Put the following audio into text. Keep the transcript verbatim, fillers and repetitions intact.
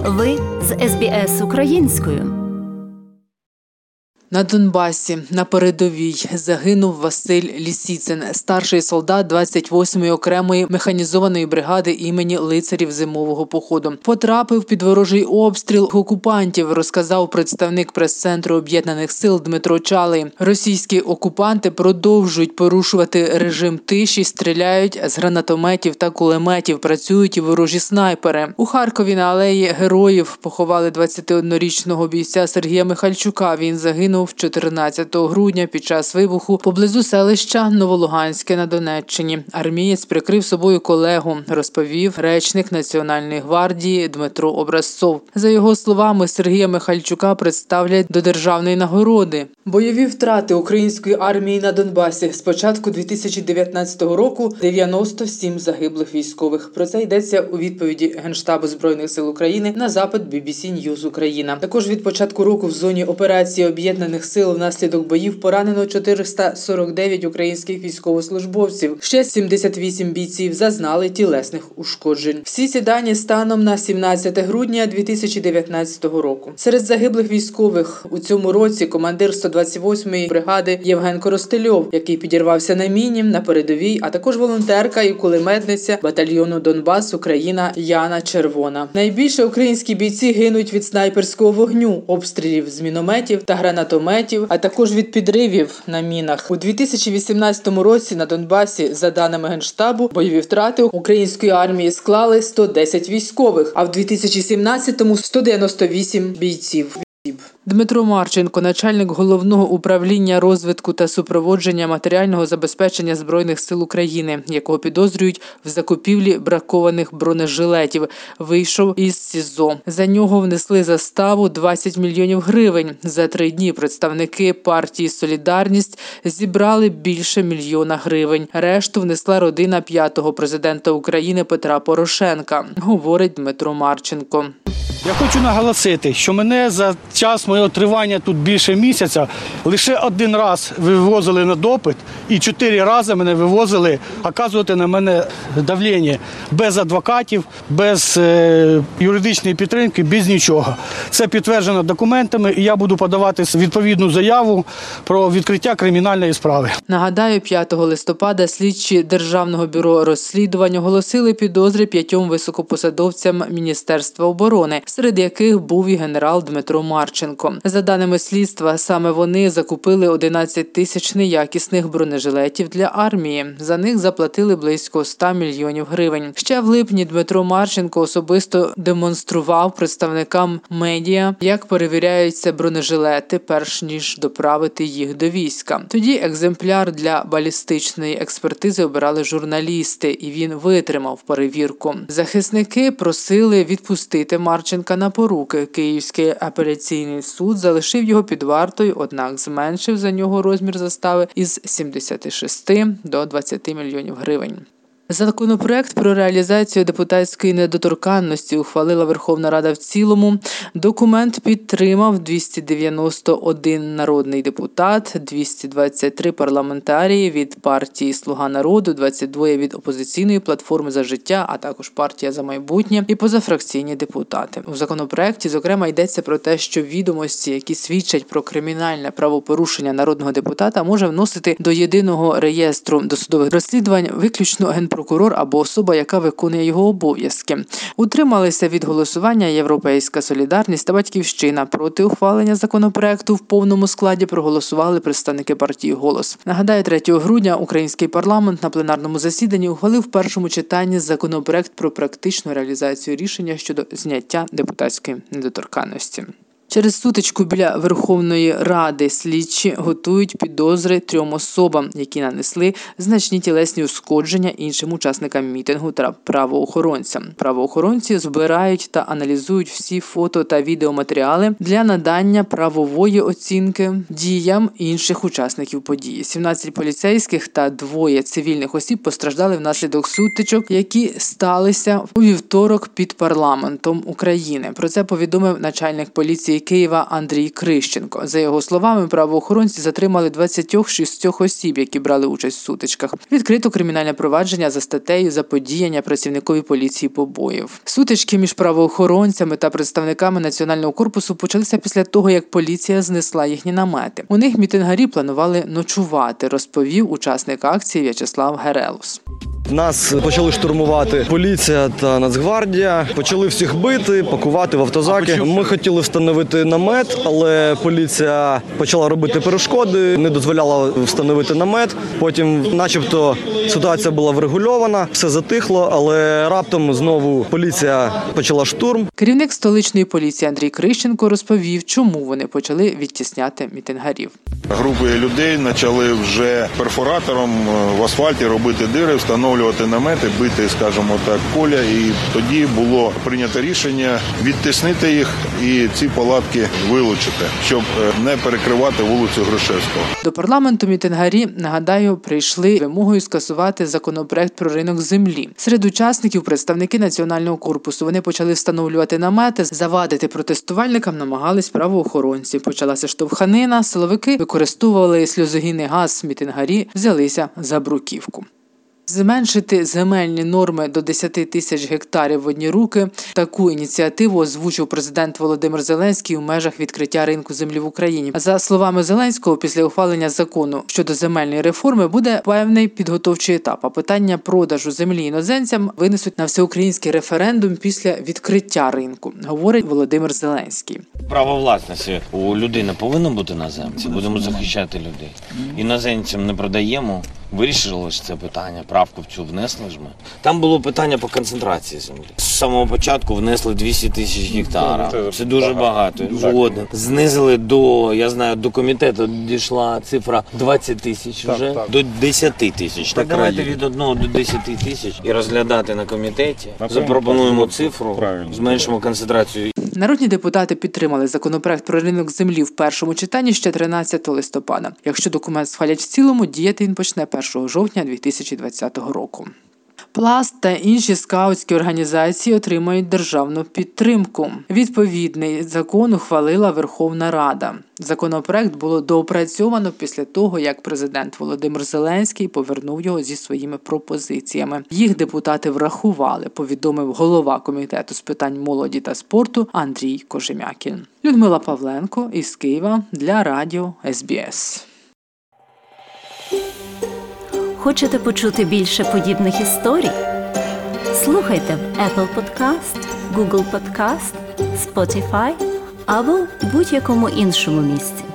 Ви з ес бі ес українською. На Донбасі, на передовій, загинув Василь Лісіцин, старший солдат двадцять восьмої окремої механізованої бригади імені лицарів зимового походу. Потрапив під ворожий обстріл окупантів, розказав представник прес-центру Об'єднаних сил Дмитро Чалий. Російські окупанти продовжують порушувати режим тиші, стріляють з гранатометів та кулеметів, працюють і ворожі снайпери. У Харкові на алеї Героїв поховали двадцятиоднорічного бійця Сергія Михальчука. Він загинув чотирнадцятого грудня під час вибуху поблизу селища Новолуганське на Донеччині. Армієць прикрив собою колегу, розповів речник Національної гвардії Дмитро Образцов. За його словами, Сергія Михальчука представлять до державної нагороди. Бойові втрати української армії на Донбасі з початку дві тисячі дев'ятнадцятого року – дев'яносто сім загиблих військових. Про це йдеться у відповіді Генштабу Збройних сил України на запит бі бі сі News Україна. Також від початку року в зоні операції Об'єднаних сил внаслідок боїв поранено чотириста сорок дев'ять українських військовослужбовців. Ще сімдесят вісім бійців зазнали тілесних ушкоджень. Всі ці дані станом на сімнадцяте грудня дві тисячі дев'ятнадцятого року. Серед загиблих військових у цьому році командир сто двадцять восьмої бригади Євген Коростельов, який підірвався на міні на передовій, а також волонтерка і кулеметниця батальйону Донбас Україна Яна Червона. Найбільше українські бійці гинуть від снайперського вогню, обстрілів з мінометів та гранатометів, а також від підривів на мінах. У дві тисячі вісімнадцятому році на Донбасі, за даними Генштабу, бойові втрати української армії склали сто десять військових, а в дві тисячі сімнадцятому – сто дев'яносто вісім бійців. Дмитро Марченко, начальник Головного управління розвитку та супроводження матеріального забезпечення Збройних сил України, якого підозрюють в закупівлі бракованих бронежилетів, вийшов із СІЗО. За нього внесли заставу двадцять мільйонів гривень. За три дні представники партії «Солідарність» зібрали більше мільйона гривень. Решту внесла родина п'ятого президента України Петра Порошенка, говорить Дмитро Марченко. Я хочу наголосити, що мене за час моєго тривання тут більше місяця лише один раз вивозили на допит і чотири рази мене вивозили оказувати на мене давлення без адвокатів, без е, юридичної підтримки, без нічого. Це підтверджено документами і я буду подавати відповідну заяву про відкриття кримінальної справи. Нагадаю, п'ятого листопада слідчі Державного бюро розслідувань оголосили підозри п'ятьом високопосадовцям Міністерства оборони, серед яких був і генерал Дмитро Марченко. За даними слідства, саме вони закупили одинадцять тисяч неякісних бронежилетів для армії. За них заплатили близько ста мільйонів гривень. Ще в липні Дмитро Марченко особисто демонстрував представникам медіа, як перевіряються бронежилети, перш ніж доправити їх до війська. Тоді екземпляр для балістичної експертизи обирали журналісти, і він витримав перевірку. Захисники просили відпустити Марченка на поруки. Київський апеляційний суд залишив його під вартою, однак зменшив за нього розмір застави із сімдесяти шести до двадцяти мільйонів гривень. Законопроект про реалізацію депутатської недоторканності ухвалила Верховна Рада в цілому. Документ підтримав двісті дев'яносто один народний депутат, двісті двадцять три парламентарії від партії «Слуга народу», двадцять два від опозиційної платформи «За життя», а також партія «За майбутнє» і позафракційні депутати. У законопроекті, зокрема, йдеться про те, що відомості, які свідчать про кримінальне правопорушення народного депутата, може вносити до єдиного реєстру досудових розслідувань виключно Генпрокурор або особа, яка виконує його обов'язки. Утрималися від голосування Європейська солідарність та Батьківщина. Проти ухвалення законопроекту в повному складі проголосували представники партії «Голос». Нагадаю, третього грудня український парламент на пленарному засіданні ухвалив в першому читанні законопроект про практичну реалізацію рішення щодо зняття депутатської недоторканності. Через сутичку біля Верховної Ради слідчі готують підозри трьом особам, які нанесли значні тілесні ушкодження іншим учасникам мітингу та правоохоронцям. Правоохоронці збирають та аналізують всі фото та відеоматеріали для надання правової оцінки діям інших учасників події. сімнадцять поліцейських та двоє цивільних осіб постраждали внаслідок сутичок, які сталися у вівторок під парламентом України. Про це повідомив начальник поліції Києва Андрій Крищенко. За його словами, правоохоронці затримали двадцять шість осіб, які брали участь в сутичках. Відкрито кримінальне провадження за статтею «Заподіяння працівникові поліції побоїв». Сутички між правоохоронцями та представниками Національного корпусу почалися після того, як поліція знесла їхні намети. У них мітингарі планували ночувати, розповів учасник акції В'ячеслав Герелус. Нас почали штурмувати поліція та Нацгвардія, почали всіх бити, пакувати в автозаки. Ми хотіли встановити намет, але поліція почала робити перешкоди, не дозволяла встановити намет. Потім начебто ситуація була врегульована, все затихло, але раптом знову поліція почала штурм. Керівник столичної поліції Андрій Крищенко розповів, чому вони почали відтісняти мітингарів. Групи людей почали вже перфоратором в асфальті робити дири, встановлювати намети, бити, скажімо так, поля. І тоді було прийнято рішення відтіснити їх і ці палатки вилучити, щоб не перекривати вулицю Грушевського. До парламенту мітингарі, нагадаю, прийшли вимогою скасувати законопроект про ринок землі. Серед учасників представники Національного корпусу. Вони почали встановлювати намети, завадити протестувальникам намагались правоохоронці. Почалася штовханина, силовики використовували сльозогінний газ, мітингарі взялися за бруківку. Зменшити земельні норми до десять тисяч гектарів в одні руки. Таку ініціативу озвучив президент Володимир Зеленський у межах відкриття ринку землі в Україні. За словами Зеленського, після ухвалення закону щодо земельної реформи буде певний підготовчий етап, а питання продажу землі іноземцям винесуть на всеукраїнський референдум після відкриття ринку, говорить Володимир Зеленський. Право власності у людини повинно бути на землі. Будемо захищати людей. Іноземцям не продаємо. Вирішили ж це питання, правку в цю внесли ж ми. Там було питання по концентрації землі. З самого початку внесли двісті тисяч гектарів. Це дуже багато. Згоден. Знизили до, я знаю, до комітету дійшла цифра двадцять тисяч вже, до десять тисяч. Так давайте від одного до десяти тисяч і розглядати на комітеті. Запропонуємо цифру, зменшимо концентрацію. Народні депутати підтримали законопроект про ринок землі в першому читанні ще тринадцятого листопада. Якщо документ схвалять в цілому, діяти він почне першого жовтня дві тисячі двадцятого року. Пласт та інші скаутські організації отримають державну підтримку. Відповідний закон ухвалила Верховна Рада. Законопроект було доопрацьовано після того, як президент Володимир Зеленський повернув його зі своїми пропозиціями. Їх депутати врахували, повідомив голова комітету з питань молоді та спорту Андрій Кожем'якін. Людмила Павленко із Києва для радіо ес бі ес. Хочете почути більше подібних історій? Слухайте в Apple Podcast, Google Podcast, Spotify або будь-якому іншому місці.